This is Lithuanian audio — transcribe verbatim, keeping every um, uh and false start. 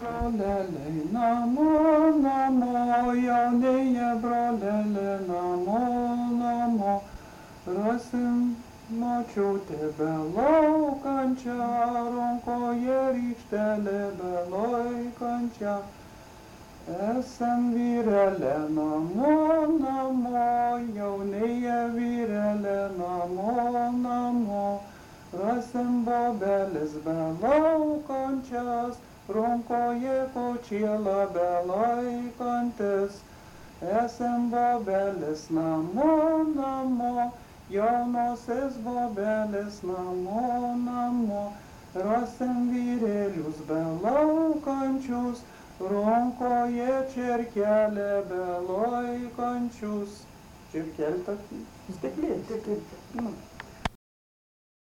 broleliai namo, namo, jaunieji broleliai namo, namo, rasim močiutę belaukančią, rankoje rykštelė belaikančią. Esam vyrelė namo, namo, jaunieji vyrelė namo, namo, rasim bobelis belaukančias, rankoje kočėlą belaikantis. Esam bobelis namo, namo, jaunosios bobelis namo, namo, rasim vyrelius belaukančius, rankoje čerkelę belaikančius. Čerkelė tokia stiklė.